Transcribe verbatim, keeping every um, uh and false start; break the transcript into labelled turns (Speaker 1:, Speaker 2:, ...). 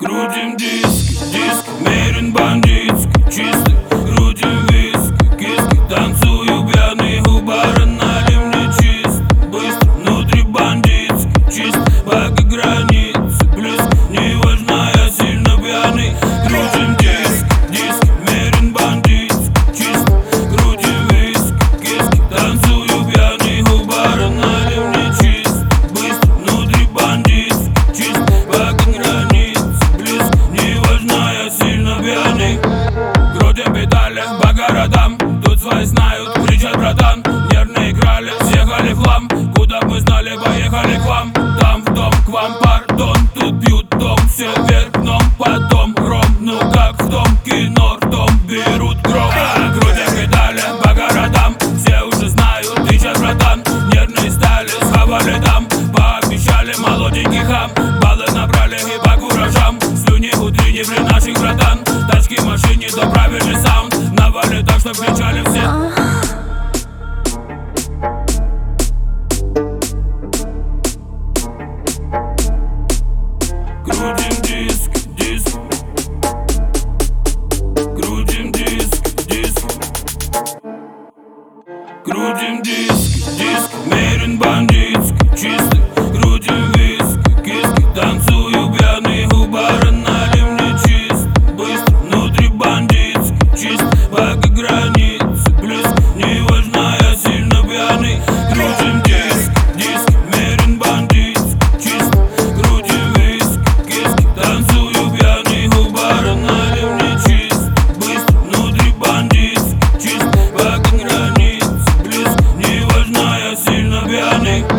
Speaker 1: Крутим диск, диск мерен бандитский, чистый. Крутим виск, киски, танцую пьяный. У бара налей мне чист, быстро, внутри бандитский, чист. Пока границы близко, не важно, я сильно пьяный. Крутим диск, диск мерен бандитский, чист. Крутим виск, киски, танцую пьяный. У бара налей мне чист, быстро, внутри бандитский, чист. Пока границы сильно пьяный. Крутим педали по городам, тут свои знают, кричат братан. Нервные крали, съехали в хлам. Куда б мы знали, поехали к вам. Там в дом, к вам, пардон. Тут пьют дом, все вверх дном. Потом ром, ну как в том кино, ртом берут гром. А, крутим педали по городам, все уже знают, кричат братан. Нервные стали, схавали там. Пообещали молоденький хам. Баллы набрали и по куражам. Слюни утренние при наших братан. Тачки в машине, то правильный саунд. Навали так, что кричали все. Крутим диск, диск. Крутим диск, диск. Крутим диск, диск мерен бандитский, чистый. Крутим виск, киски, танцую пьяный. У бара налей мне чист, быстро, внутри бандитский, чист. Пока границы близко, не важно, я сильно пьяный. Крутим диск, диск мерен бандитский, чист. Крутим виск, киски, танцую пьяный. У бара налей мне чист, быстро, внутри бандитский, чист. Пока границы близко, не важно, я сильно пьяный.